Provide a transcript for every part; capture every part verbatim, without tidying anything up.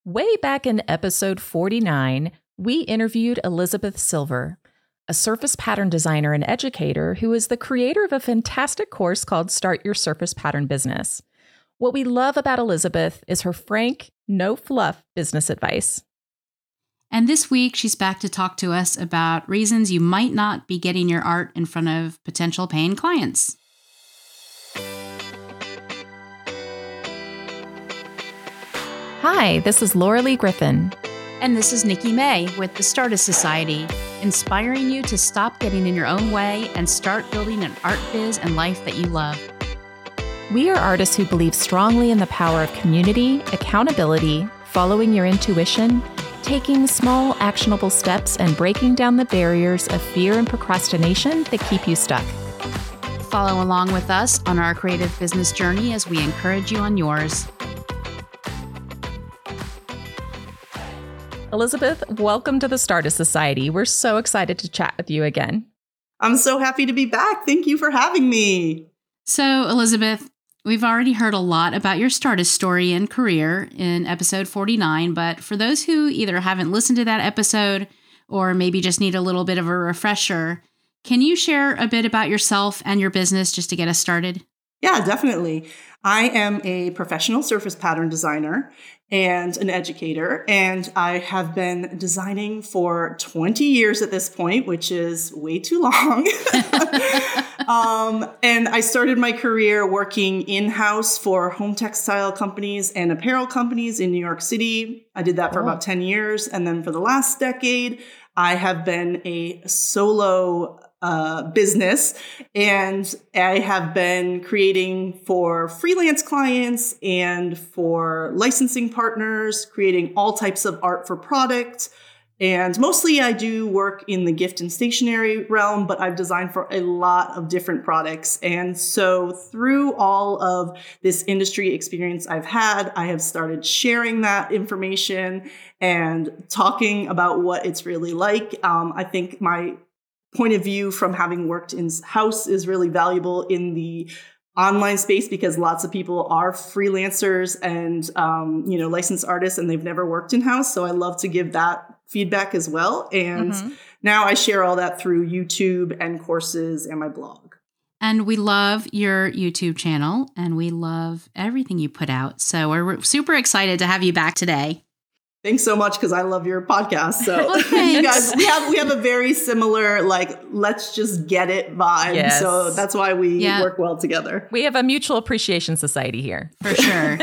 Way back in episode forty-nine, we interviewed Elizabeth Silver, a surface pattern designer and educator who is the creator of a fantastic course called Start Your Surface Pattern Business. What we love about Elizabeth is her frank, no fluff business advice. And this week, she's back to talk to us about reasons you might not be getting your art in front of potential paying clients. Hi, this is Laura Lee Griffin. And this is Nikki May with the Stardust Society, inspiring you to stop getting in your own way and start building an art biz and life that you love. We are artists who believe strongly in the power of community, accountability, following your intuition, taking small, actionable steps, and breaking down the barriers of fear and procrastination that keep you stuck. Follow along with us on our creative business journey as we encourage you on yours. Elizabeth, welcome to the Stardust Society. We're so excited to chat with you again. I'm so happy to be back. Thank you for having me. So, Elizabeth, we've already heard a lot about your Stardust story and career in episode forty-nine, but for those who either haven't listened to that episode or maybe just need a little bit of a refresher, can you share a bit about yourself and your business just to get us started? Yeah, definitely. I am a professional surface pattern designer and an educator, and I have been designing for twenty years at this point, which is way too long. um, and I started my career working in-house for home textile companies and apparel companies in New York City. I did that for oh. about ten years. And then for the last decade, I have been a solo Uh, business, and I have been creating for freelance clients and for licensing partners, creating all types of art for product. And mostly I do work in the gift and stationery realm, but I've designed for a lot of different products. And so through all of this industry experience I've had, I have started sharing that information and talking about what it's really like. Um, I think my point of view from having worked in-house is really valuable in the online space because lots of people are freelancers and, um, you know, licensed artists and they've never worked in-house. So I love to give that feedback as well. And mm-hmm. now I share all that through YouTube and courses and my blog. And we love your YouTube channel and we love everything you put out. So we're super excited to have you back today. Thanks so much because I love your podcast. So well, you guys, we have we have a very similar, like, let's just get it vibe. Yes. So that's why we yeah. work well together. We have a mutual appreciation society here. For sure.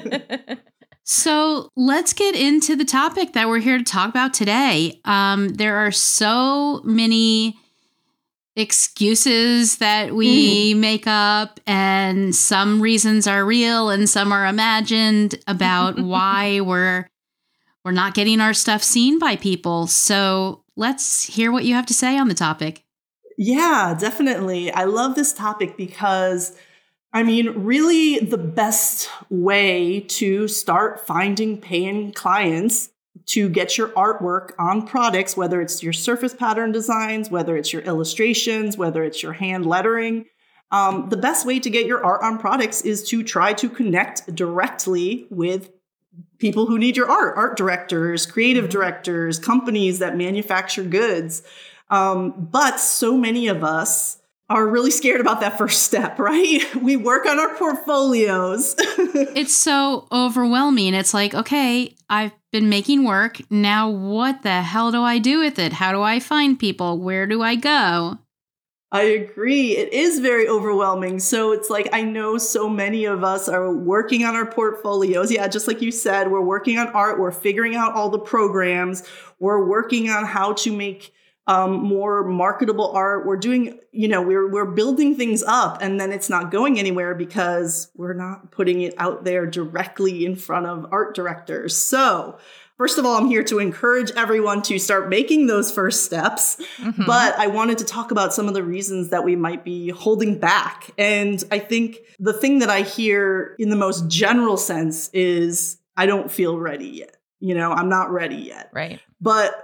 So let's get into the topic that we're here to talk about today. Um, there are so many excuses that we mm. make up, and some reasons are real and some are imagined about why we're We're not getting our stuff seen by people. So let's hear what you have to say on the topic. Yeah, definitely. I love this topic because, I mean, really the best way to start finding paying clients to get your artwork on products, whether it's your surface pattern designs, whether it's your illustrations, whether it's your hand lettering, um, the best way to get your art on products is to try to connect directly with people who need your art, art directors, creative directors, companies that manufacture goods. Um, but so many of us are really scared about that first step, right? We work on our portfolios. It's so overwhelming. It's like, okay, I've been making work. Now what the hell do I do with it? How do I find people? Where do I go? I agree. It is very overwhelming. So it's like, I know so many of us are working on our portfolios. Yeah, just like you said, we're working on art. We're figuring out all the programs. We're working on how to make um, more marketable art. We're doing, you know, we're we're building things up, and then it's not going anywhere because we're not putting it out there directly in front of art directors. So first of all, I'm here to encourage everyone to start making those first steps. Mm-hmm. But I wanted to talk about some of the reasons that we might be holding back. And I think the thing that I hear in the most general sense is, I don't feel ready yet. You know, I'm not ready yet. Right. But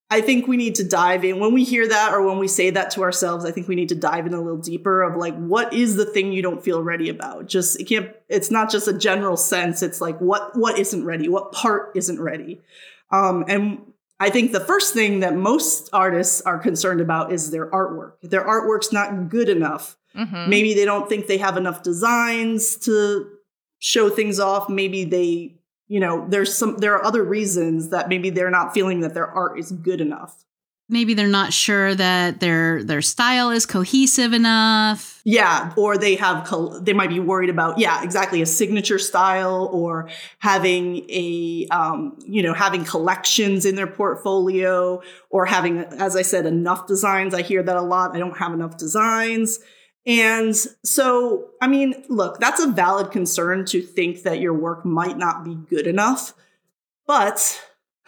I think we need to dive in when we hear that, or when we say that to ourselves. I think we need to dive in a little deeper of like, what is the thing you don't feel ready about? Just, it can't, it's not just a general sense. It's like, what, what isn't ready? What part isn't ready? Um, and I think the first thing that most artists are concerned about is their artwork. Their artwork's not good enough. Mm-hmm. Maybe they don't think they have enough designs to show things off. Maybe they, you know, there's some, there are other reasons that maybe they're not feeling that their art is good enough. Maybe they're not sure that their their style is cohesive enough. Yeah, or they have, they might be worried about, yeah, exactly, a signature style, or having a, um, you know, having collections in their portfolio, or having, as I said, enough designs. I hear that a lot. I don't have enough designs. And so, I mean, look, that's a valid concern to think that your work might not be good enough, but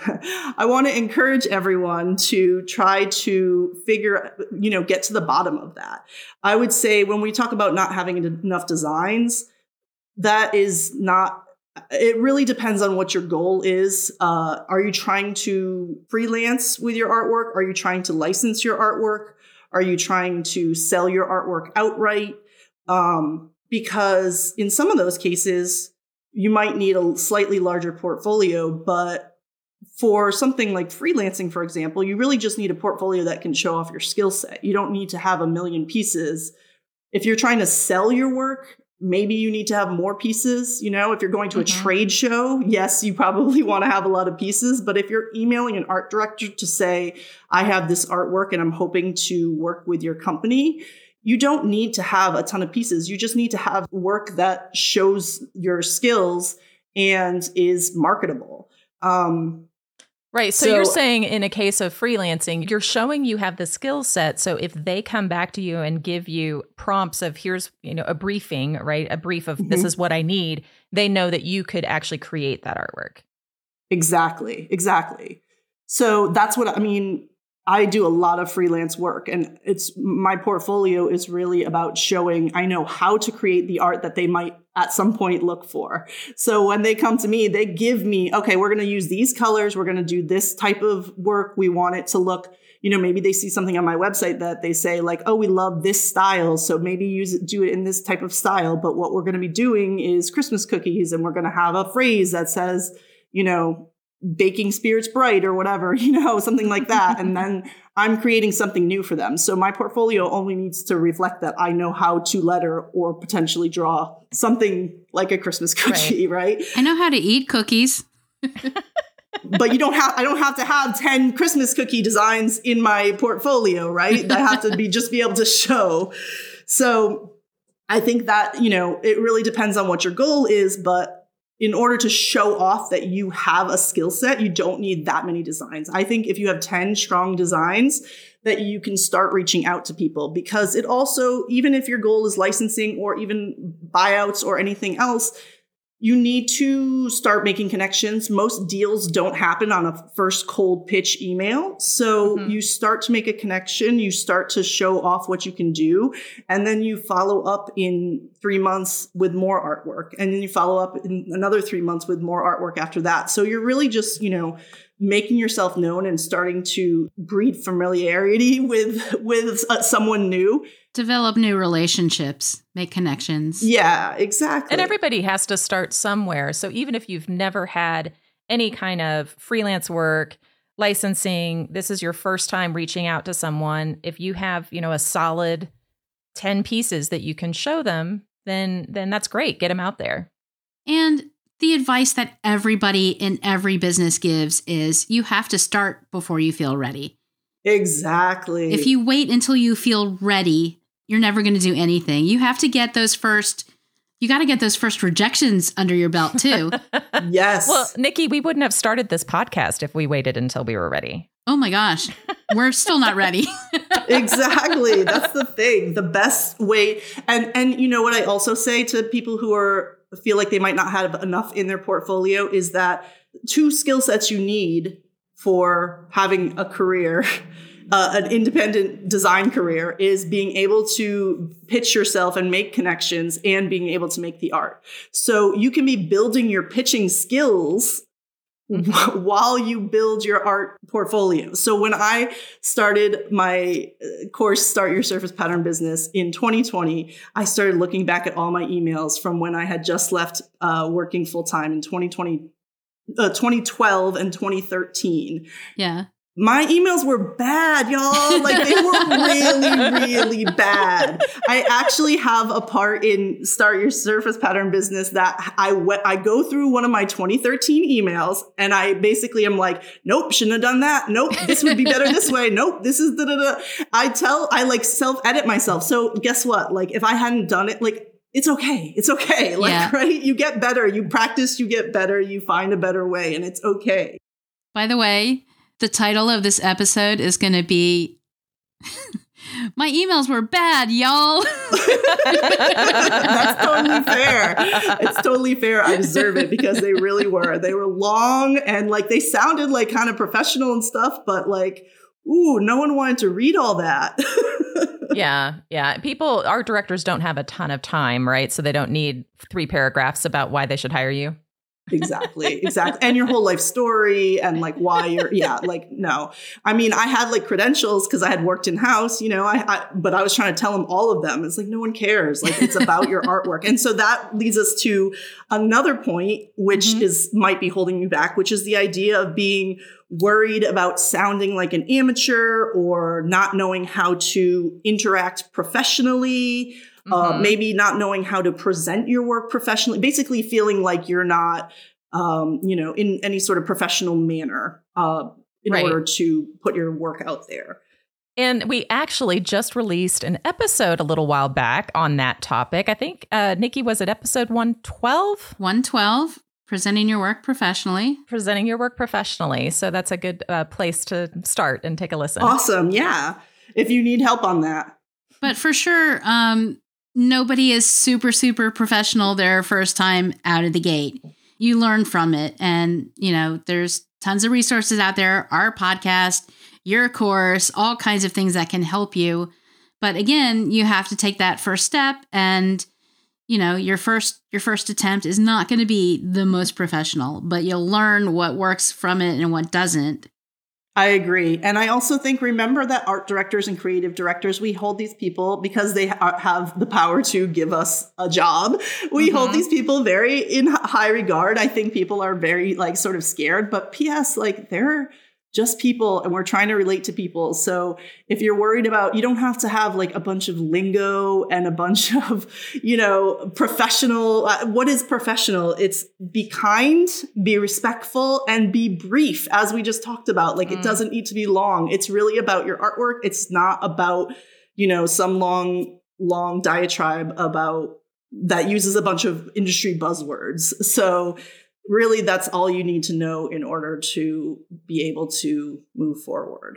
I want to encourage everyone to try to figure, you know, get to the bottom of that. I would say when we talk about not having enough designs, that is not, it really depends on what your goal is. Uh, are you trying to freelance with your artwork? Are you trying to license your artwork? Are you trying to sell your artwork outright? Um, because in some of those cases, you might need a slightly larger portfolio, but for something like freelancing, for example, you really just need a portfolio that can show off your skill set. You don't need to have a million pieces. If you're trying to sell your work, maybe you need to have more pieces. You know, if you're going to mm-hmm. a trade show, yes, you probably want to have a lot of pieces. But if you're emailing an art director to say, I have this artwork and I'm hoping to work with your company, you don't need to have a ton of pieces. You just need to have work that shows your skills and is marketable. Um, Right. So, so you're saying in a case of freelancing, you're showing you have the skill set. So if they come back to you and give you prompts of here's, you know, a briefing, right? A brief of mm-hmm. this is what I need. They know that you could actually create that artwork. Exactly. Exactly. So that's what I mean. I do a lot of freelance work, and it's my portfolio is really about showing I know how to create the art that they might at some point look for. So when they come to me, they give me, okay, we're going to use these colors. We're going to do this type of work. We want it to look, you know, maybe they see something on my website that they say like, oh, we love this style. So maybe use it, do it in this type of style. But what we're going to be doing is Christmas cookies, and we're going to have a phrase that says, you know, baking spirits bright or whatever, you know, something like that. And then I'm creating something new for them. So my portfolio only needs to reflect that I know how to letter or potentially draw something like a Christmas cookie, right? right? I know how to eat cookies. But you don't have, I don't have to have ten Christmas cookie designs in my portfolio, right? I have to be just be able to show. So I think that, you know, it really depends on what your goal is, but in order to show off that you have a skill set, you don't need that many designs. I think if you have ten strong designs, that you can start reaching out to people, because it also, even if your goal is licensing or even buyouts or anything else, you need to start making connections. Most deals don't happen on a first cold pitch email. So mm-hmm. you start to make a connection, you start to show off what you can do, and then you follow up in three months with more artwork. And then you follow up in another three months with more artwork after that. So you're really just, you know, making yourself known and starting to breed familiarity with, with uh, someone new. Develop new relationships, make connections. Yeah, exactly. And everybody has to start somewhere. So even if you've never had any kind of freelance work, licensing, this is your first time reaching out to someone. If you have, you know, a solid ten pieces that you can show them, then then that's great. Get them out there. And the advice that everybody in every business gives is you have to start before you feel ready. Exactly. If you wait until you feel ready, you're never going to do anything. You have to get those first, you got to get those first rejections under your belt too. Yes. Well, Nikki, we wouldn't have started this podcast if we waited until we were ready. Oh my gosh. We're still not ready. Exactly. That's the thing. The best way. And, and you know what I also say to people who are feel like they might not have enough in their portfolio is that two skill sets you need for having a career, uh, an independent design career, is being able to pitch yourself and make connections and being able to make the art. So you can be building your pitching skills mm-hmm. while you build your art portfolio. So when I started my course, Start Your Surface Pattern Business in twenty twenty, I started looking back at all my emails from when I had just left uh, working full time in twenty twenty, uh, twenty twelve and twenty thirteen. Yeah. My emails were bad, y'all. Like they were really, really bad. I actually have a part in Start Your Surface Pattern Business that I w- I go through one of my twenty thirteen emails and I basically am like, nope, shouldn't have done that. Nope, this would be better this way. Nope, this is da da da. I tell, I like self-edit myself. So guess what? Like if I hadn't done it, like it's okay. It's okay. Like, yeah. right? You get better. You practice, you get better. You find a better way and it's okay. By the way, the title of this episode is going to be, my emails were bad, y'all. That's totally fair. It's totally fair. I deserve it because they really were. They were long and like they sounded like kind of professional and stuff, but like, ooh, no one wanted to read all that. Yeah. Yeah. People, art directors don't have a ton of time, right? So they don't need three paragraphs about why they should hire you. Exactly. Exactly. And your whole life story and like why you're, yeah, like, no, I mean, I had like credentials because I had worked in house, you know, I, I, but I was trying to tell them all of them. It's like, no one cares. Like it's about your artwork. And so that leads us to another point, which mm-hmm. is, might be holding you back, which is the idea of being worried about sounding like an amateur or not knowing how to interact professionally. Uh, mm-hmm. Maybe not knowing how to present your work professionally, basically feeling like you're not, um, you know, in any sort of professional manner uh, in right. order to put your work out there. And we actually just released an episode a little while back on that topic. I think, uh, Nikki, was it episode one twelve? one twelve, presenting your work professionally. Presenting your work professionally. So that's a good uh, place to start and take a listen. Awesome. Yeah. If you need help on that. But for sure, um, nobody is super, super professional their first time out of the gate. You learn from it. And, you know, there's tons of resources out there, our podcast, your course, all kinds of things that can help you. But again, you have to take that first step. And, you know, your first your first attempt is not going to be the most professional, but you'll learn what works from it and what doesn't. I agree. And I also think, remember that art directors and creative directors, we hold these people because they ha- have the power to give us a job. We mm-hmm. hold these people very in high regard. I think people are very like sort of scared, but P S like they're just people and we're trying to relate to people. So if you're worried about, you don't have to have like a bunch of lingo and a bunch of, you know, professional. Uh, what is professional? It's be kind, be respectful, and be brief, as we just talked about. Like mm. it doesn't need to be long. It's really about your artwork. It's not about, you know, some long, long diatribe about that uses a bunch of industry buzzwords. So really, that's all you need to know in order to be able to move forward.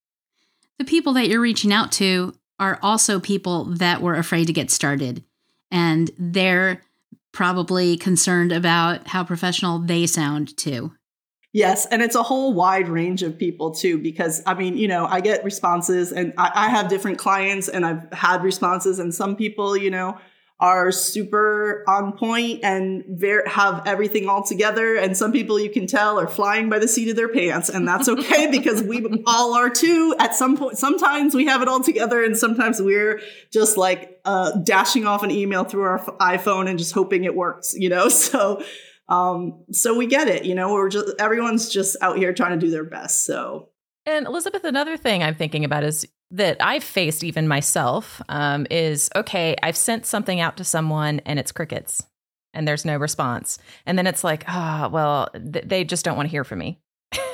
The people that you're reaching out to are also people that were afraid to get started. And they're probably concerned about how professional they sound too. Yes. And it's a whole wide range of people too, because I mean, you know, I get responses and I, I have different clients and I've had responses, and some people, you know, are super on point and very, have everything all together. And some people, you can tell, are flying by the seat of their pants. And that's okay because we all are too. At some point, sometimes we have it all together and sometimes we're just like uh, dashing off an email through our iPhone and just hoping it works, you know? So, um, so we get it, you know, we're just, everyone's just out here trying to do their best. So. And Elizabeth, another thing I'm thinking about is that I've faced even myself um, is, okay, I've sent something out to someone and it's crickets and there's no response. And then it's like, ah, oh, well, th- they just don't want to hear from me.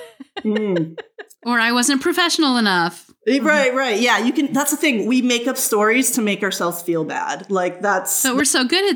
mm. Or I wasn't professional enough. Right, right. Yeah, you can. That's the thing. We make up stories to make ourselves feel bad. Like that's. But we're so good at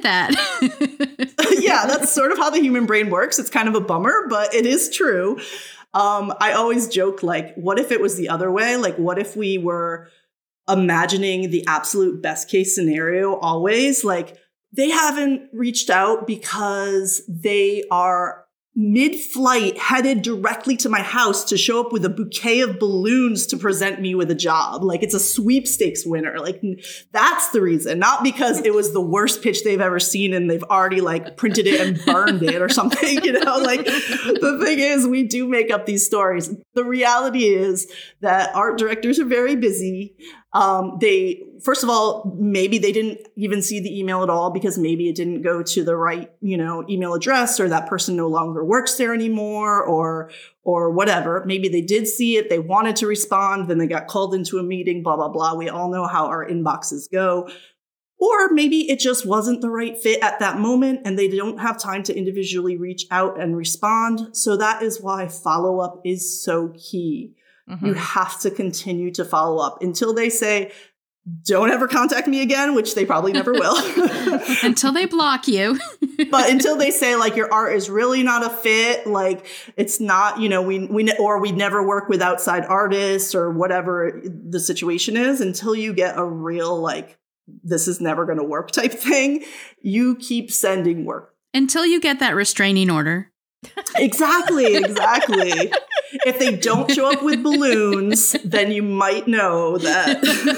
that. Yeah, that's sort of how the human brain works. It's kind of a bummer, but it is true. Um, I always joke, like, what if it was the other way? Like, what if we were imagining the absolute best case scenario always? Like, they haven't reached out because they are mid-flight headed directly to my house to show up with a bouquet of balloons to present me with a job. Like, it's a sweepstakes winner. Like, that's the reason, not because it was the worst pitch they've ever seen and they've already like printed it and burned it or something, you know, like the thing is we do make up these stories. The reality is that art directors are very busy. Um, they, first of all, maybe they didn't even see the email at all because maybe it didn't go to the right, you know, email address, or that person no longer works there anymore, or, or whatever. Maybe they did see it. They wanted to respond. Then they got called into a meeting, blah, blah, blah. We all know how our inboxes go. Or maybe it just wasn't the right fit at that moment and they don't have time to individually reach out and respond. So that is why follow-up is so key. Mm-hmm. You have to continue to follow up until they say, don't ever contact me again, which they probably never will. Until they block you. But until they say, like, your art is really not a fit, like, it's not, you know, we, we, or we never work with outside artists or whatever the situation is, until you get a real, like, this is never going to work type thing, you keep sending work. Until you get that restraining order. Exactly, exactly. If they don't show up with balloons, then you might know that.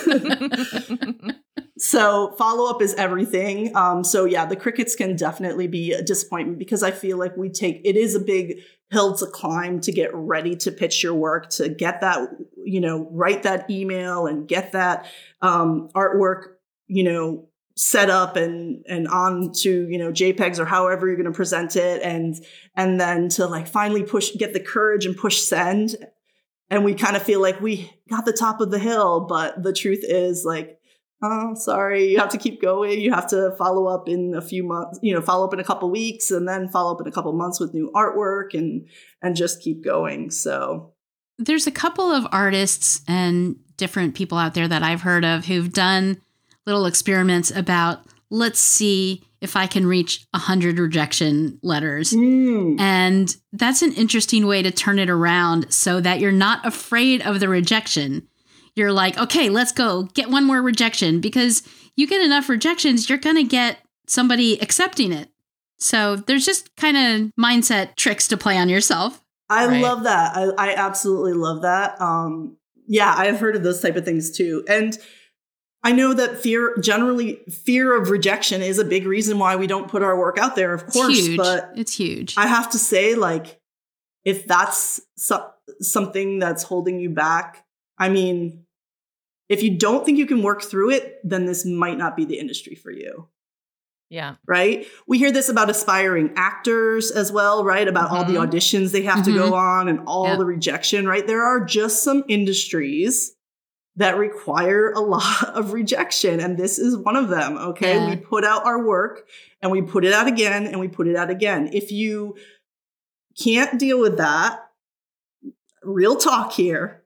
So follow-up is everything. Um, so yeah, the crickets can definitely be a disappointment because I feel like we take, it is a big hill to climb to get ready to pitch your work, to get that, you know, write that email and get that um, artwork, you know, set up and, and on to, you know, JPEGs or however you're going to present it. And, and then to like finally push, get the courage and push send. And we kind of feel like we got the top of the hill, but the truth is like, oh, sorry, you have to keep going. You have to follow up in a few months, you know, follow up in a couple weeks and then follow up in a couple months with new artwork and, and just keep going. So there's a couple of artists and different people out there that I've heard of who've done little experiments about, let's see if I can reach one hundred rejection letters. Mm. And that's an interesting way to turn it around so that you're not afraid of the rejection. You're like, okay, let's go get one more rejection, because you get enough rejections, you're going to get somebody accepting it. So there's just kind of mindset tricks to play on yourself. I right? love that. I, I absolutely love that. Um, yeah, I've heard of those type of things too. And I know that fear, generally fear of rejection is a big reason why we don't put our work out there, of course, it's huge. But it's huge. I have to say, like, if that's so- something that's holding you back, I mean, if you don't think you can work through it, then this might not be the industry for you. Yeah. Right. We hear this about aspiring actors as well, right? About mm-hmm. all the auditions they have mm-hmm. to go on and all yeah. the rejection, right? There are just some industries that require a lot of rejection. And this is one of them. Okay. Yeah. We put out our work and we put it out again and we put it out again. If you can't deal with that, real talk here,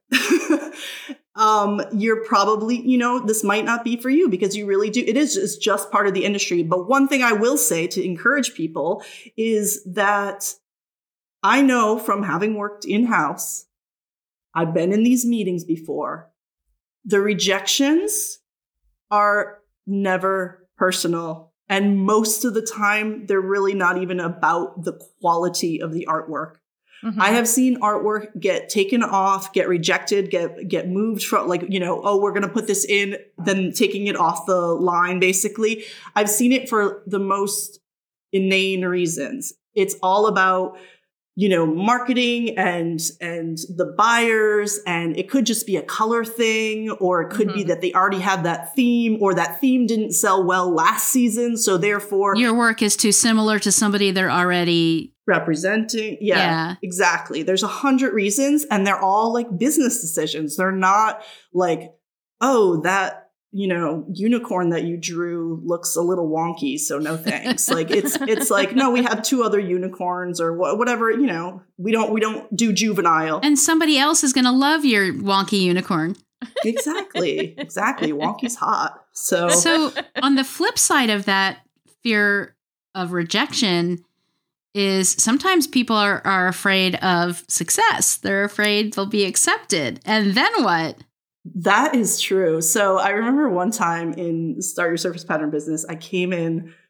um, you're probably, you know, this might not be for you because you really do. It is just, just part of the industry. But one thing I will say to encourage people is that I know from having worked in-house, I've been in these meetings before. The rejections are never personal. And most of the time, they're really not even about the quality of the artwork. Mm-hmm. I have seen artwork get taken off, get rejected, get get moved from, like, you know, oh, we're going to put this in, then taking it off the line, basically. I've seen it for the most inane reasons. It's all about, you know, marketing and and the buyers, and it could just be a color thing, or it could mm-hmm. be that they already have that theme, or that theme didn't sell well last season, so therefore your work is too similar to somebody they're already representing. Yeah, yeah. Exactly. There's a hundred reasons, and they're all like business decisions. They're not like, oh, that, you know, unicorn that you drew looks a little wonky, so no thanks. Like it's it's like, no, we have two other unicorns or wh- whatever, you know, we don't we don't do juvenile. And somebody else is going to love your wonky unicorn. Exactly. Exactly. Wonky's hot. So So on the flip side of that fear of rejection is sometimes people are, are afraid of success. They're afraid they'll be accepted. And then what? That is true. So I remember one time in Start Your Surface Pattern Business, I came in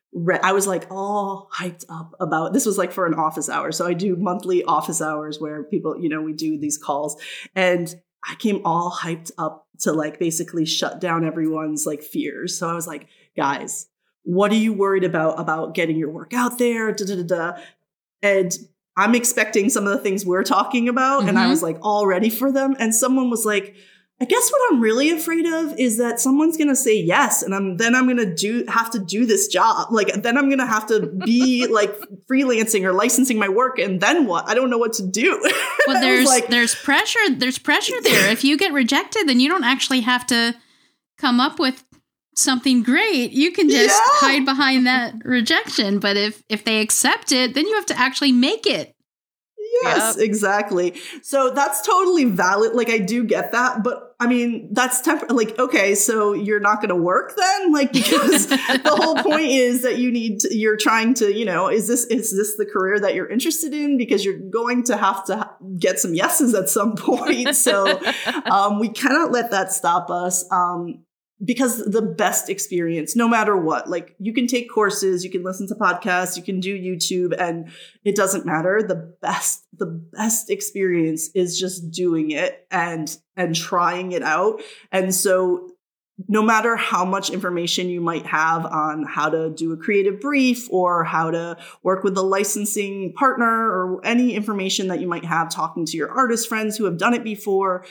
re- I was like all hyped up about, this was like for an office hour. So I do monthly office hours where people, you know, we do these calls, and I came all hyped up to like basically shut down everyone's like fears. So I was like, guys, what are you worried about, about getting your work out there? Da, da, da, da. And I'm expecting some of the things we're talking about. Mm-hmm. And I was like all ready for them. And someone was like, I guess what I'm really afraid of is that someone's going to say yes. And I'm, then I'm going to do, have to do this job. Like, then I'm going to have to be like freelancing or licensing my work. And then what? I don't know what to do. Well, there's, like, there's pressure. There's pressure there. If you get rejected, then you don't actually have to come up with something great. You can just yeah. hide behind that rejection. But if, if they accept it, then you have to actually make it. Yes, yep. Exactly. So that's totally valid. Like, I do get that. But I mean, that's temp- like, okay, so you're not going to work then? Like, because the whole point is that you need to, you're trying to, you know, is this, is this the career that you're interested in? Because you're going to have to ha- get some yeses at some point. So um, we cannot let that stop us. Um, Because the best experience, no matter what, like you can take courses, you can listen to podcasts, you can do YouTube, and it doesn't matter. The best, the best experience is just doing it and, and trying it out. And so no matter how much information you might have on how to do a creative brief or how to work with a licensing partner or any information that you might have talking to your artist friends who have done it before,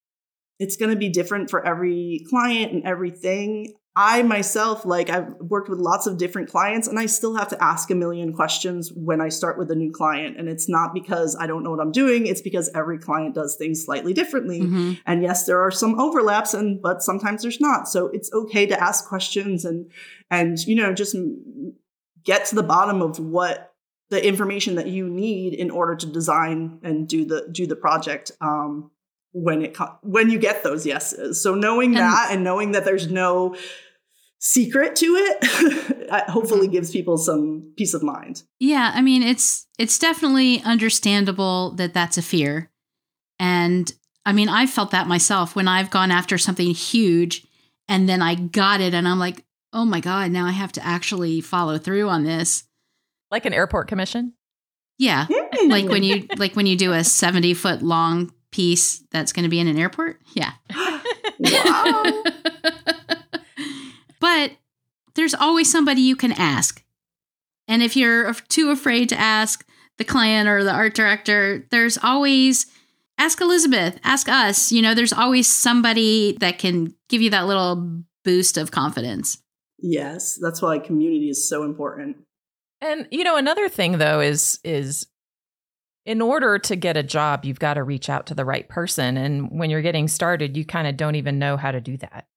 it's going to be different for every client and everything. I myself, like I've worked with lots of different clients, and I still have to ask a million questions when I start with a new client. And it's not because I don't know what I'm doing. It's because every client does things slightly differently. Mm-hmm. And yes, there are some overlaps, and but sometimes there's not. So it's okay to ask questions and, and, you know, just get to the bottom of what the information that you need in order to design and do the, do the project. Um, when it when you get those yeses. So knowing and, that and knowing that there's no secret to it hopefully gives people some peace of mind. Yeah, I mean, it's it's definitely understandable that that's a fear. And I mean, I felt that myself when I've gone after something huge and then I got it and I'm like, oh my God, now I have to actually follow through on this. Like an airport commission? Yeah. Mm. Like when you like when you do a seventy foot long piece that's going to be in an airport. Yeah. Wow. But there's always somebody you can ask. And if you're too afraid to ask the client or the art director, there's always ask Elizabeth, ask us. You know, there's always somebody that can give you that little boost of confidence. Yes, that's why community is so important. And, you know, another thing, though, is is in order to get a job, you've got to reach out to the right person. And when you're getting started, you kind of don't even know how to do that.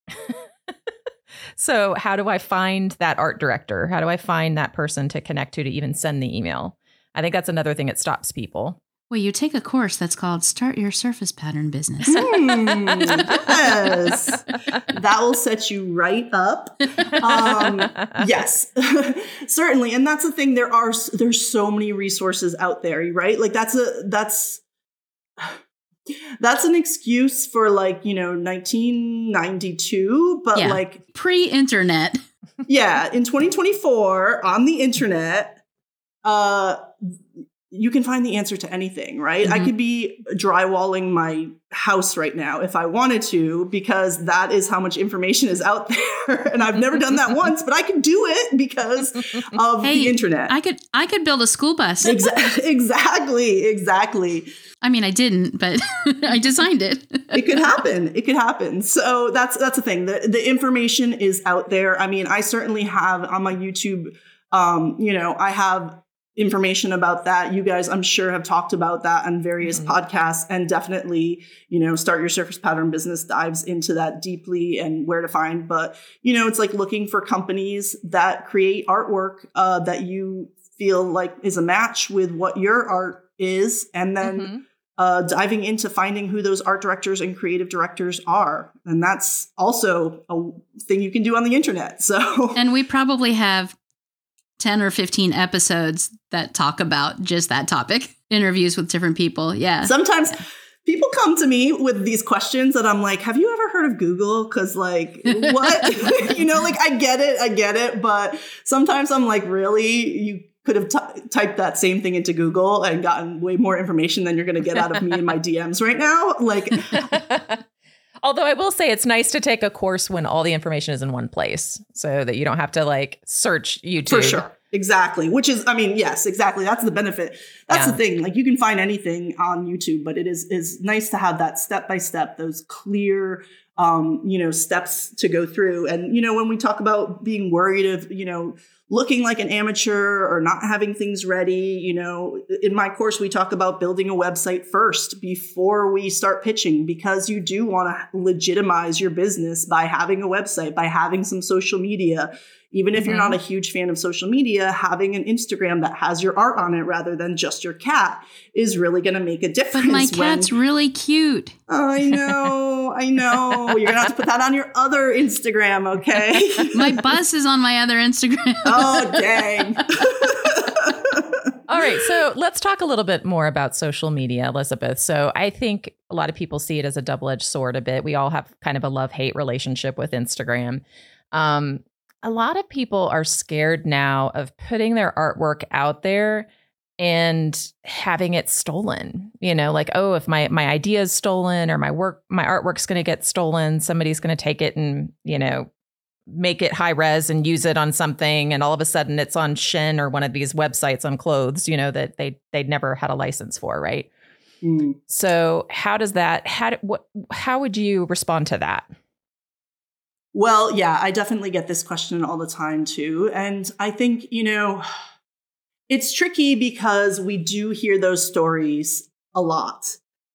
So how do I find that art director? How do I find that person to connect to to even send the email? I think that's another thing that stops people. Well, you take a course that's called Start Your Surface Pattern Business. Mm, yes. That will set you right up. Um, yes, certainly. And that's the thing. There are, there's so many resources out there, right? Like that's a, that's, that's an excuse for like, you know, nineteen ninety-two, but yeah, like pre-internet. Yeah. In twenty twenty-four on the internet, uh, you can find the answer to anything, right? Mm-hmm. I could be drywalling my house right now if I wanted to, because that is how much information is out there. And I've never done that once, but I could do it because of hey, the internet. I could I could build a school bus. Exa- exactly, exactly. I mean, I didn't, but I designed it. It could happen. It could happen. So that's that's the thing. The the information is out there. I mean, I certainly have on my YouTube, um, you know, I have information about that. You guys, I'm sure, have talked about that on various mm-hmm. podcasts, and definitely, you know, Start Your Surface Pattern Business dives into that deeply and where to find. But, you know, it's like looking for companies that create artwork uh, that you feel like is a match with what your art is. And then mm-hmm. uh, diving into finding who those art directors and creative directors are. And that's also a thing you can do on the internet. So, and we probably have ten or fifteen episodes that talk about just that topic. Interviews with different people. Yeah. Sometimes, people come to me with these questions that I'm like, have you ever heard of Google? Because like, what? You know, like I get it, I get it. But sometimes I'm like, really? You could have t- typed that same thing into Google and gotten way more information than you're going to get out of me in my D Ms right now. Like, although I will say it's nice to take a course when all the information is in one place so that you don't have to like search YouTube. For sure. Exactly. Which is, I mean, yes, exactly. That's the benefit. That's yeah. the thing. Like you can find anything on YouTube, but it is, is nice to have that step by step, those clear, um, you know, steps to go through. And, you know, when we talk about being worried of, you know, looking like an amateur or not having things ready, you know, in my course, we talk about building a website first before we start pitching, because you do want to legitimize your business by having a website, by having some social media. Even if mm-hmm. you're not a huge fan of social media, having an Instagram that has your art on it rather than just your cat is really going to make a difference. But my cat's when, really cute. I know, I know. You're going to have to put that on your other Instagram, okay? My bus is on my other Instagram. Oh, dang. All right, so let's talk a little bit more about social media, Elizabeth. So I think a lot of people see it as a double-edged sword a bit. We all have kind of a love-hate relationship with Instagram. Um, A lot of people are scared now of putting their artwork out there and having it stolen. You know, like, oh, if my my idea is stolen or my work, my artwork's going to get stolen, somebody's going to take it and, you know, make it high res and use it on something. And all of a sudden it's on Shein or one of these websites on clothes, you know, that they they'd never had a license for. Right. Mm. So how does that how what how would you respond to that? Well, yeah, I definitely get this question all the time, too. And I think, you know, it's tricky because we do hear those stories a lot.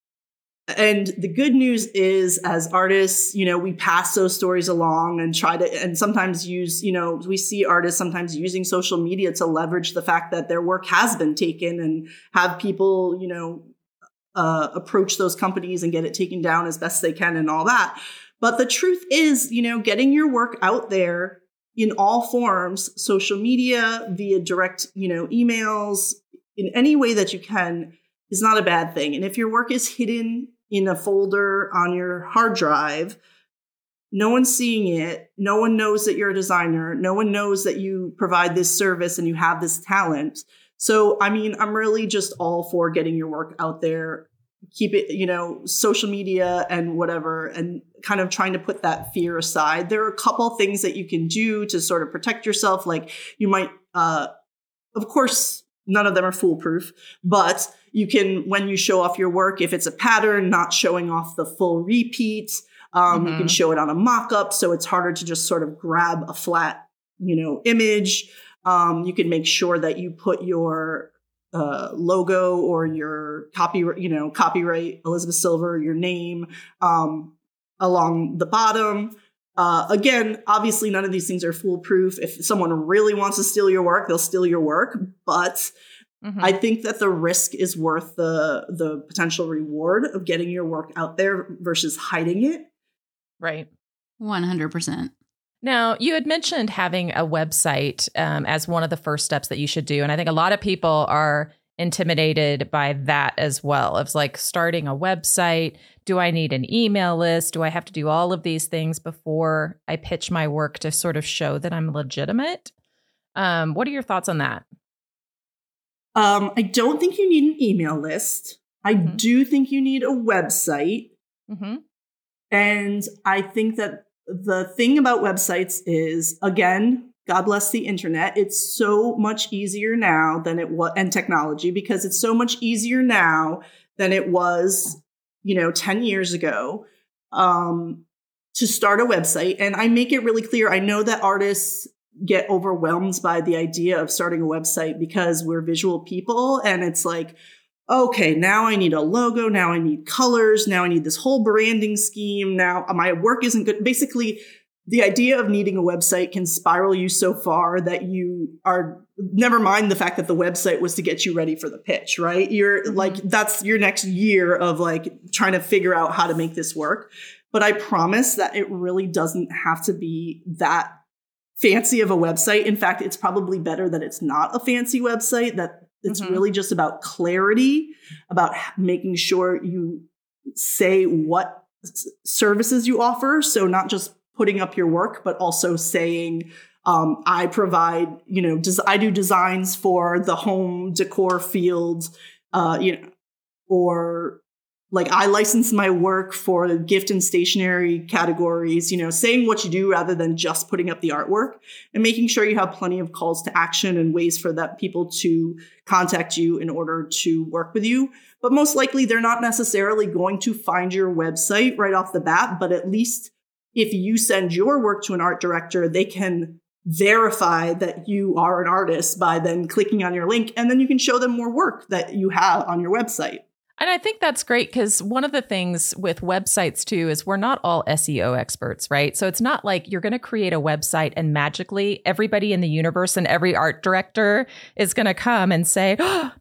And the good news is, as artists, you know, we pass those stories along and try to, and sometimes use, you know, we see artists sometimes using social media to leverage the fact that their work has been taken and have people, you know, uh, approach those companies and get it taken down as best they can and all that. But the truth is, you know, getting your work out there in all forms, social media, via direct, you know, emails, in any way that you can, is not a bad thing. And if your work is hidden in a folder on your hard drive, no one's seeing it. No one knows that you're a designer. No one knows that you provide this service and you have this talent. So, I mean, I'm really just all for getting your work out there. Keep it, you know, social media and whatever, and kind of trying to put that fear aside. There are a couple things that you can do to sort of protect yourself. Like you might, uh, of course, none of them are foolproof, but you can, when you show off your work, if it's a pattern, not showing off the full repeat, um, mm-hmm. you can show it on a mock-up. So it's harder to just sort of grab a flat, you know, image. Um, you can make sure that you put your Uh, logo or your copyright, you know, copyright Elizabeth Silver, your name um, along the bottom. Uh, again, obviously, none of these things are foolproof. If someone really wants to steal your work, they'll steal your work. But mm-hmm. I think that the risk is worth the the potential reward of getting your work out there versus hiding it. Right. one hundred percent. Now, you had mentioned having a website um, as one of the first steps that you should do. And I think a lot of people are intimidated by that as well. It's like starting a website. Do I need an email list? Do I have to do all of these things before I pitch my work to sort of show that I'm legitimate? Um, what are your thoughts on that? Um, I don't think you need an email list. I mm-hmm. do think you need a website. Mm-hmm. And I think that the thing about websites is, again, God bless the internet. It's so much easier now than it was, and technology, because it's so much easier now than it was, you know, ten years ago, um, to start a website. And I make it really clear. I know that artists get overwhelmed by the idea of starting a website because we're visual people. And it's like, okay, now I need a logo. Now I need colors. Now I need this whole branding scheme. Now my work isn't good. Basically, the idea of needing a website can spiral you so far that you are, never mind the fact that the website was to get you ready for the pitch, right? You're mm-hmm. like, that's your next year of like trying to figure out how to make this work. But I promise that it really doesn't have to be that fancy of a website. In fact, it's probably better that it's not a fancy website, that it's mm-hmm. really just about clarity, about making sure you say what s- services you offer. So not just putting up your work, but also saying, um, I provide, you know, des- I do designs for the home decor field, uh, you know, or like I license my work for the gift and stationery categories, you know, saying what you do rather than just putting up the artwork, and making sure you have plenty of calls to action and ways for that people to contact you in order to work with you. But most likely they're not necessarily going to find your website right off the bat, but at least if you send your work to an art director, they can verify that you are an artist by then clicking on your link, and then you can show them more work that you have on your website. And I think that's great because one of the things with websites too is we're not all S E O experts, right? So it's not like you're going to create a website and magically everybody in the universe and every art director is going to come and say,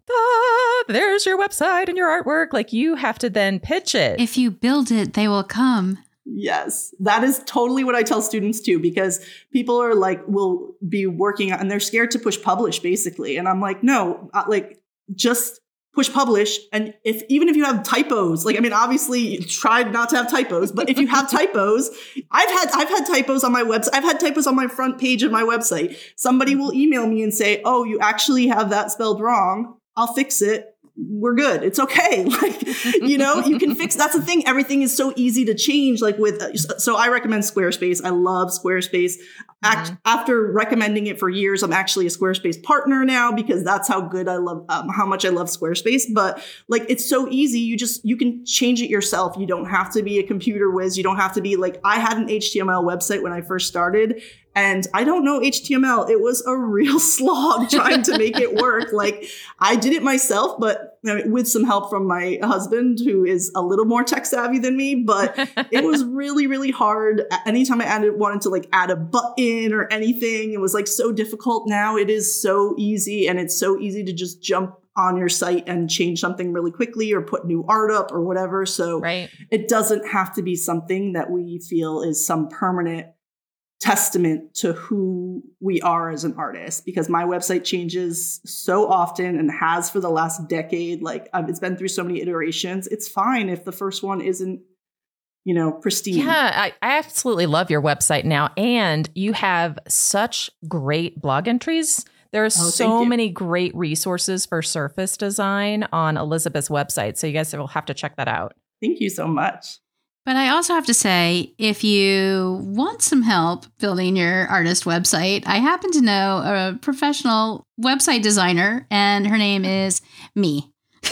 ah, there's your website and your artwork. Like you have to then pitch it. If you build it, they will come. Yes, that is totally what I tell students too, because people are like, will be working and they're scared to push publish basically. And I'm like, no, like just push publish. And if, even if you have typos, like, I mean, obviously try not to have typos, but if you have typos, I've had, I've had typos on my website. I've had typos on my front page of my website. Somebody will email me and say, oh, you actually have that spelled wrong. I'll fix it. We're good. It's okay. Like, you know, you can fix, that's the thing. Everything is so easy to change. Like with, so I recommend Squarespace. I love Squarespace. Act, mm-hmm. After recommending it for years, I'm actually a Squarespace partner now because that's how good I love, um, how much I love Squarespace. But like, it's so easy. You just, you can change it yourself. You don't have to be a computer whiz. You don't have to be like, I had an H T M L website when I first started. And I don't know H T M L. It was a real slog trying to make it work. Like I did it myself, but I mean, with some help from my husband, who is a little more tech savvy than me. But it was really, really hard. Anytime I added, wanted to like add a button or anything, it was like so difficult. Now it is so easy, and it's so easy to just jump on your site and change something really quickly or put new art up or whatever. So right. It doesn't have to be something that we feel is some permanent testament to who we are as an artist, because my website changes so often and has for the last decade. Like I've, it's been through so many iterations. It's fine if the first one isn't, you know, pristine. Yeah, I, I absolutely love your website now. And you have such great blog entries. There's oh, so many great resources for surface design on Elizabeth's website. So you guys will have to check that out. Thank you so much. But I also have to say, if you want some help building your artist website, I happen to know a professional website designer, and her name is me.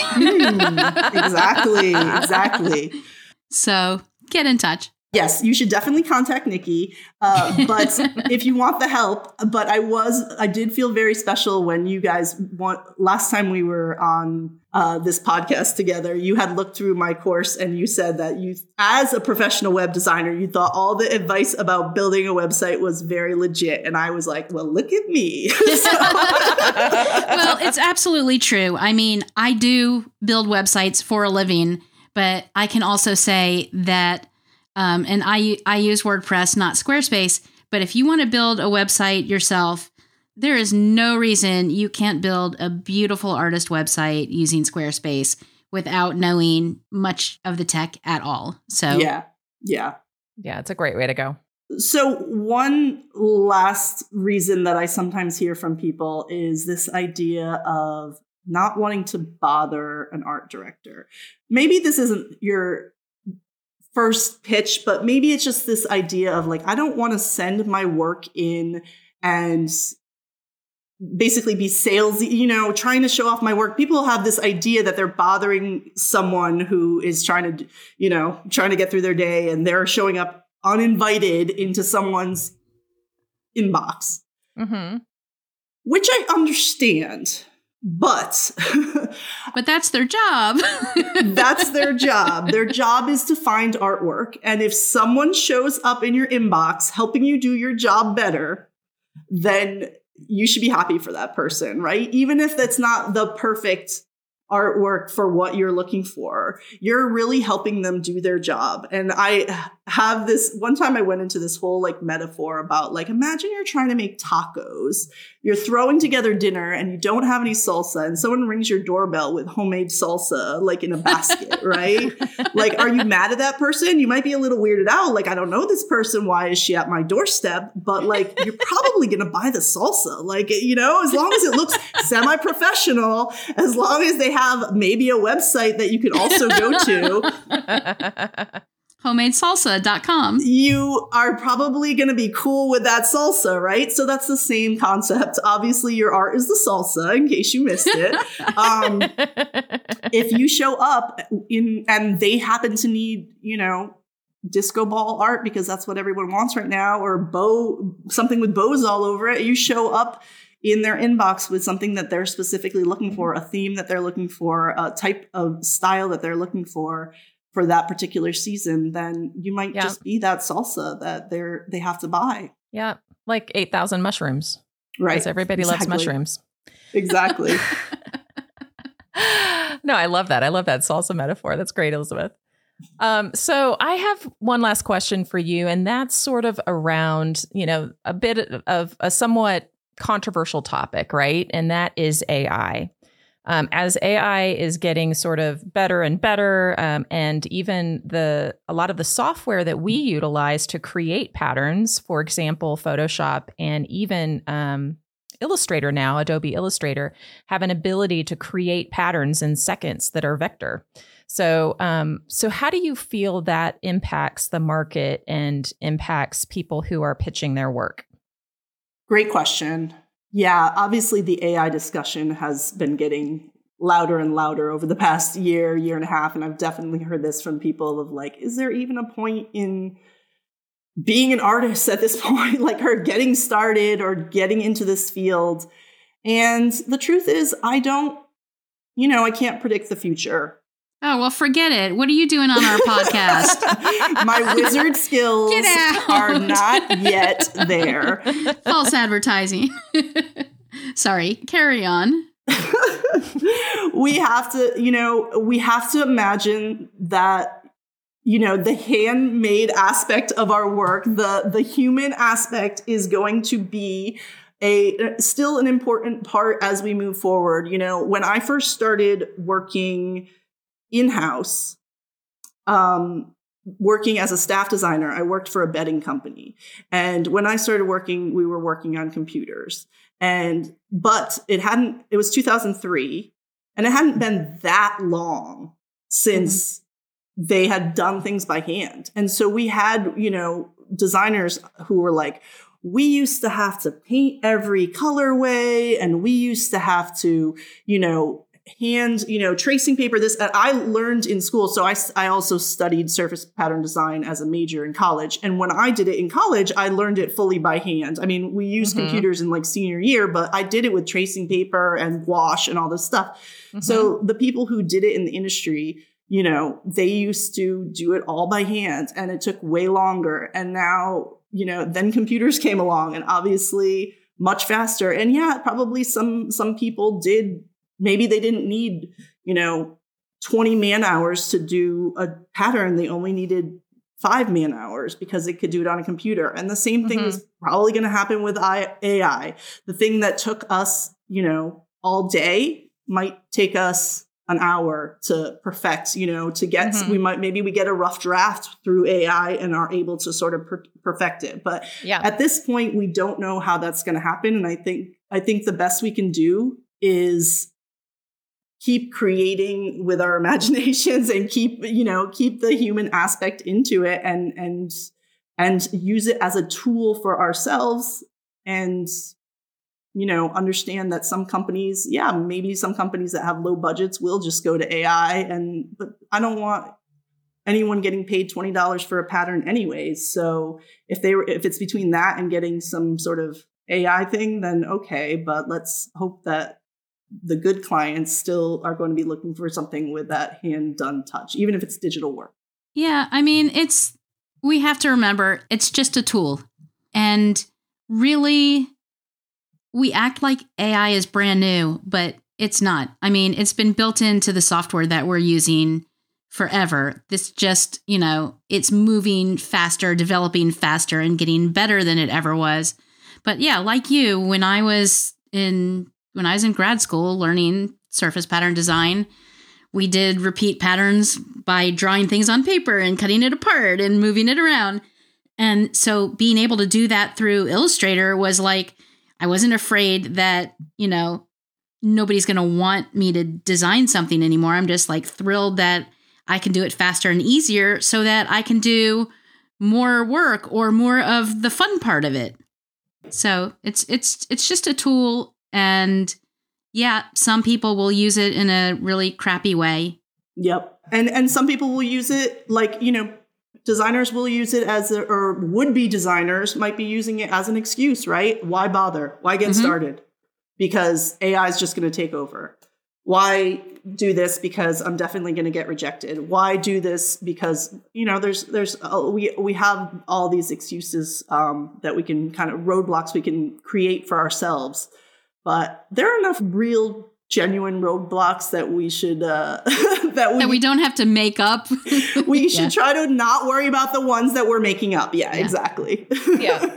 mm, exactly, exactly. So get in touch. Yes, you should definitely contact Nikki. Uh, but if you want the help, but I was, I did feel very special when you guys want, last time we were on uh, this podcast together, you had looked through my course and you said that you, as a professional web designer, you thought all the advice about building a website was very legit. And I was like, well, look at me. So. Well, it's absolutely true. I mean, I do build websites for a living, but I can also say that Um, and I I use WordPress, not Squarespace. But if you want to build a website yourself, there is no reason you can't build a beautiful artist website using Squarespace without knowing much of the tech at all. So yeah, yeah, yeah, it's a great way to go. So one last reason that I sometimes hear from people is this idea of not wanting to bother an art director. Maybe this isn't your first pitch, but maybe it's just this idea of like, I don't want to send my work in and basically be salesy, you know, trying to show off my work. People have this idea that they're bothering someone who is trying to, you know, trying to get through their day, and they're showing up uninvited into someone's inbox, mm-hmm. which I understand. But but that's their job. That's their job. Their job is to find artwork. And if someone shows up in your inbox helping you do your job better, then you should be happy for that person, right? Even if that's not the perfect artwork for what you're looking for, you're really helping them do their job. And I have this one time I went into this whole like metaphor about like, imagine you're trying to make tacos. You're throwing together dinner and you don't have any salsa and someone rings your doorbell with homemade salsa, like in a basket, right? Like, are you mad at that person? You might be a little weirded out. Like, I don't know this person. Why is she at my doorstep? But like, you're probably going to buy the salsa. Like, you know, as long as it looks semi-professional, as long as they have maybe a website that you could also go to. homemade salsa dot com. You are probably going to be cool with that salsa, right? So that's the same concept. Obviously, your art is the salsa, in case you missed it. Um, if you show up in and they happen to need, you know, disco ball art because that's what everyone wants right now, or bow, something with bows all over it, you show up in their inbox with something that they're specifically looking for, a theme that they're looking for, a type of style that they're looking for. For that particular season, then you might yeah. just be that salsa that they're they have to buy. Yeah, like eight thousand mushrooms. Right. Because everybody exactly. loves mushrooms. Exactly. No, I love that. I love that salsa metaphor. That's great, Elizabeth. Um, so I have one last question for you, and that's sort of around, you know, a bit of a somewhat controversial topic, right? And that is A I. Um, as A I is getting sort of better and better, um, and even the a lot of the software that we utilize to create patterns, for example, Photoshop and even um, Illustrator now, Adobe Illustrator, have an ability to create patterns in seconds that are vector. So, um, so how do you feel that impacts the market and impacts people who are pitching their work? Great question. Yeah, obviously the A I discussion has been getting louder and louder over the past year, year and a half. And I've definitely heard this from people of like, is there even a point in being an artist at this point, like her getting started or getting into this field? And the truth is, I don't, you know, I can't predict the future. Oh, well, forget it. What are you doing on our podcast? My wizard skills are not yet there. False advertising. Sorry, carry on. We have to, you know, we have to imagine that, you know, the handmade aspect of our work, the, the human aspect is going to be a still an important part as we move forward. You know, when I first started working in-house, um, working as a staff designer, I worked for a bedding company. And when I started working, we were working on computers. And, but it hadn't, it was two thousand three, and it hadn't been that long since mm-hmm. they had done things by hand. And so we had, you know, designers who were like, we used to have to paint every colorway, and we used to have to, you know, hand, you know, tracing paper, this, uh, I learned in school. So I, I also studied surface pattern design as a major in college. And when I did it in college, I learned it fully by hand. I mean, we used mm-hmm. computers in like senior year, but I did it with tracing paper and gouache and all this stuff. Mm-hmm. So the people who did it in the industry, you know, they used to do it all by hand, and it took way longer. And now, you know, then computers came along, and obviously much faster. And yeah, probably some, some people did. Maybe they didn't need, you know, twenty man hours to do a pattern. They only needed five man hours because it could do it on a computer. And the same thing mm-hmm. is probably going to happen with A I. The thing that took us, you know, all day might take us an hour to perfect, you know, to get, mm-hmm. we might, maybe we get a rough draft through A I and are able to sort of per- perfect it. But yeah. at this point, we don't know how that's going to happen. And I think, I think the best we can do is keep creating with our imaginations and keep, you know, keep the human aspect into it, and, and, and use it as a tool for ourselves. And, you know, understand that some companies, yeah, maybe some companies that have low budgets will just go to A I, and, but I don't want anyone getting paid twenty dollars for a pattern anyways. So if they were, if it's between that and getting some sort of A I thing, then okay, but let's hope that the good clients still are going to be looking for something with that hand done touch, even if it's digital work. Yeah. I mean, it's, we have to remember it's just a tool, and really we act like A I is brand new, but it's not. I mean, it's been built into the software that we're using forever. This just, you know, it's moving faster, developing faster, and getting better than it ever was. But yeah, like you, when I was in when I was in grad school learning surface pattern design, we did repeat patterns by drawing things on paper and cutting it apart and moving it around. And so being able to do that through Illustrator was like, I wasn't afraid that, you know, nobody's going to want me to design something anymore. I'm just like thrilled that I can do it faster and easier so that I can do more work or more of the fun part of it. So it's it's it's just a tool, and yeah, some people will use it in a really crappy way. Yep. And and some people will use it like, you know, designers will use it as a, or would-be designers might be using it as an excuse, right? Why bother? Why get mm-hmm. started? Because A I is just going to take over. Why do this? Because I'm definitely going to get rejected. Why do this? Because, you know, there's, there's, uh, we, we have all these excuses um, that we can kind of roadblocks we can create for ourselves. But there are enough real, genuine roadblocks that we should, uh, that we, that we don't have to make up. we should yeah. try to not worry about the ones that we're making up. Yeah, yeah. exactly. Yeah.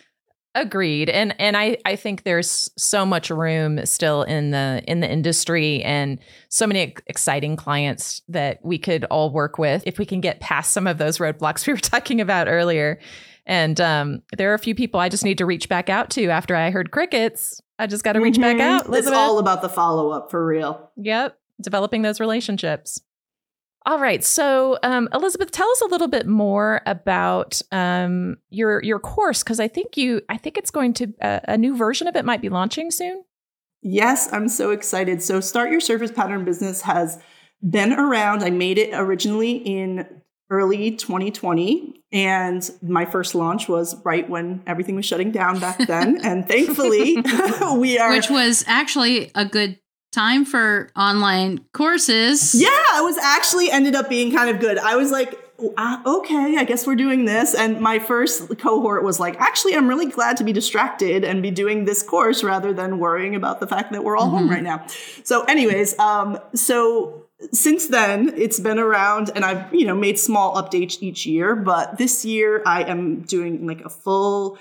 Agreed. And and I, I think there's so much room still in the in the industry, and so many ex- exciting clients that we could all work with if we can get past some of those roadblocks we were talking about earlier. And um, there are a few people I just need to reach back out to after I heard crickets. I just got to reach mm-hmm. back out. Elizabeth. It's all about the follow-up, for real. Yep. Developing those relationships. All right. So, um, Elizabeth, tell us a little bit more about um, your your course, because I think you I think it's going to uh, a new version of it might be launching soon. Yes, I'm so excited. So Start Your Surface Pattern Business has been around. I made it originally in early twenty twenty, and my first launch was right when everything was shutting down back then. And thankfully, we are... Which was actually a good time for online courses. Yeah, it was actually ended up being kind of good. I was like, uh, okay, I guess we're doing this. And my first cohort was like, actually, I'm really glad to be distracted and be doing this course rather than worrying about the fact that we're all mm-hmm. home right now. So anyways, um, so since then, it's been around, and I've, you know, made small updates each year. But this year I am doing like a full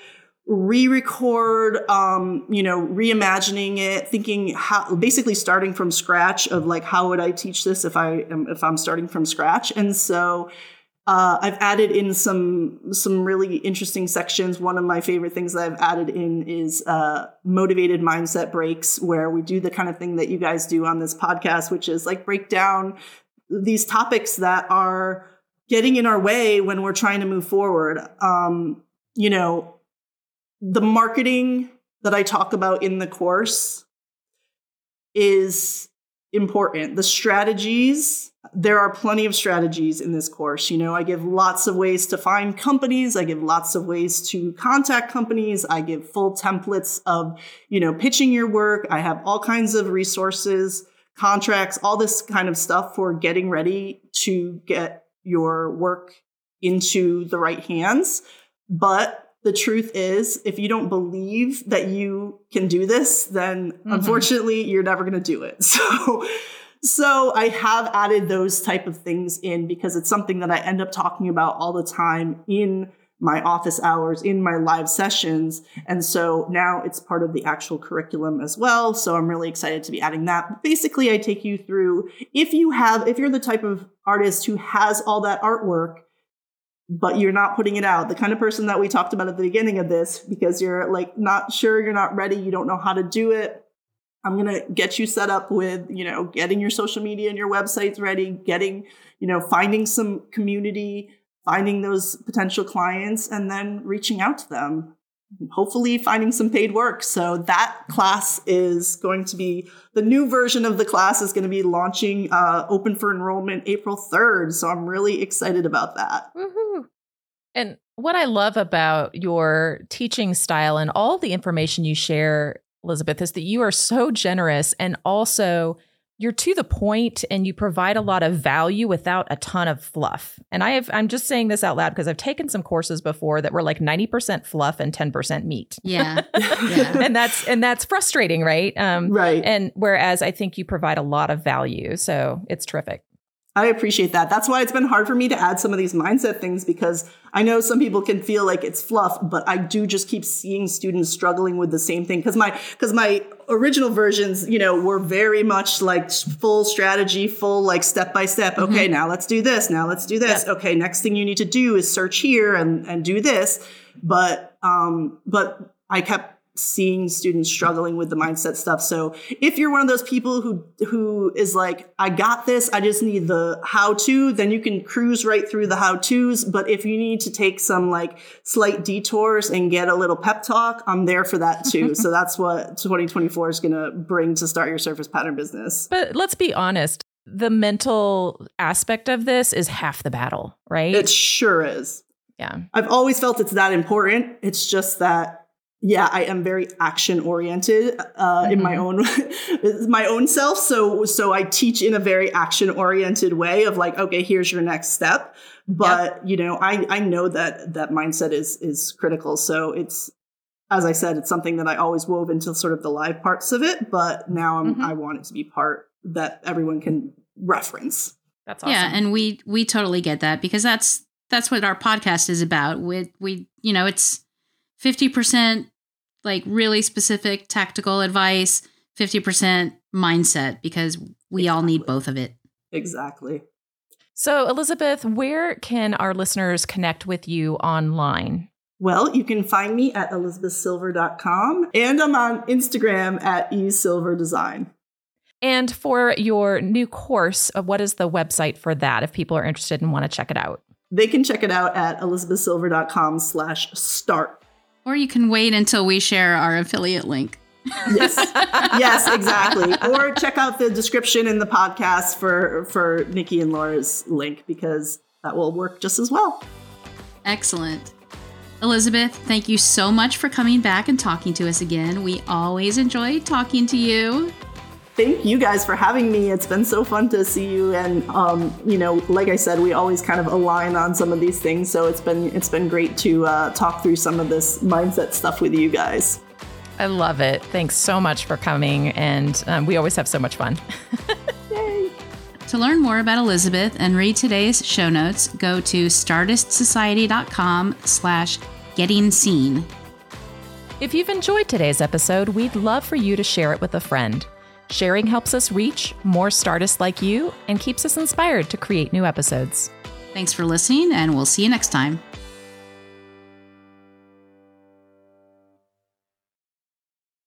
re-record, um, you know, reimagining it, thinking how, basically starting from scratch of like, how would I teach this if I am, if I'm starting from scratch? And so, uh, I've added in some, some really interesting sections. One of my favorite things that I've added in is, uh, motivated mindset breaks, where we do the kind of thing that you guys do on this podcast, which is like break down these topics that are getting in our way when we're trying to move forward. Um, you know, the marketing that I talk about in the course is important. The strategies, there are plenty of strategies in this course. You know, I give lots of ways to find companies. I give lots of ways to contact companies. I give full templates of, you know, pitching your work. I have all kinds of resources, contracts, all this kind of stuff for getting ready to get your work into the right hands. But the truth is, if you don't believe that you can do this, then mm-hmm. unfortunately, you're never going to do it. So, so I have added those type of things in because it's something that I end up talking about all the time in my office hours, in my live sessions. And so now it's part of the actual curriculum as well. So I'm really excited to be adding that. But basically, I take you through, if you have, if you're the type of artist who has all that artwork, but you're not putting it out, the kind of person that we talked about at the beginning of this, because you're like not sure, you're not ready, you don't know how to do it. I'm going to get you set up with, you know, getting your social media and your websites ready, getting, you know, finding some community, finding those potential clients, and then reaching out to them, hopefully finding some paid work. So that class is going to be, the new version of the class is going to be launching uh, open for enrollment April third. So I'm really excited about that. Woohoo. And what I love about your teaching style and all the information you share, Elizabeth, is that you are so generous, and also you're to the point, and you provide a lot of value without a ton of fluff. And I have, I'm just saying this out loud because I've taken some courses before that were like ninety percent fluff and ten percent meat. Yeah. yeah. and that's, and that's frustrating. Right. Um, right. And whereas I think you provide a lot of value. So it's terrific. I appreciate that. That's why it's been hard for me to add some of these mindset things, because I know some people can feel like it's fluff, but I do just keep seeing students struggling with the same thing. Cause my, cause my original versions, you know, were very much like full strategy, full like step by step. Mm-hmm. Okay, now let's do this. Now let's do this. Yep. Okay, next thing you need to do is search here and, and do this. But, um, but I kept seeing students struggling with the mindset stuff. So if you're one of those people who who is like, I got this, I just need the how-to, then you can cruise right through the how-tos. But if you need to take some like slight detours and get a little pep talk, I'm there for that too. So that's what twenty twenty-four is going to bring to Start Your Surface Pattern Business. But let's be honest, the mental aspect of this is half the battle, right? It sure is. Yeah. I've always felt it's that important. It's just that yeah, I am very action oriented uh, mm-hmm. in my own my own self. So so I teach in a very action oriented way of like, okay, here's your next step. But yep. you know, I I know that that mindset is is critical. So it's, as I said, it's something that I always wove into sort of the live parts of it. But now I'm, mm-hmm. I want it to be part that everyone can reference. That's awesome. Yeah, and we we totally get that, because that's that's what our podcast is about. With we you know it's fifty percent like really specific tactical advice, fifty percent mindset, because we exactly. all need both of it. Exactly. So, Elizabeth, where can our listeners connect with you online? Well, you can find me at elizabeth silver dot com, and I'm on Instagram at e silver design. And for your new course, what is the website for that if people are interested and want to check it out? They can check it out at elizabeth silver dot com slash start. Or you can wait until we share our affiliate link. Yes, yes, exactly. Or check out the description in the podcast for, for Nikki and Laura's link, because that will work just as well. Excellent. Elizabeth, thank you so much for coming back and talking to us again. We always enjoy talking to you. Thank you guys for having me. It's been so fun to see you. And, um, you know, like I said, we always kind of align on some of these things. So it's been it's been great to uh, talk through some of this mindset stuff with you guys. I love it. Thanks so much for coming. And um, we always have so much fun. Yay. To learn more about Elizabeth and read today's show notes, go to stardust society dot com slash getting seen. If you've enjoyed today's episode, we'd love for you to share it with a friend. Sharing helps us reach more Stardists like you and keeps us inspired to create new episodes. Thanks for listening, and we'll see you next time.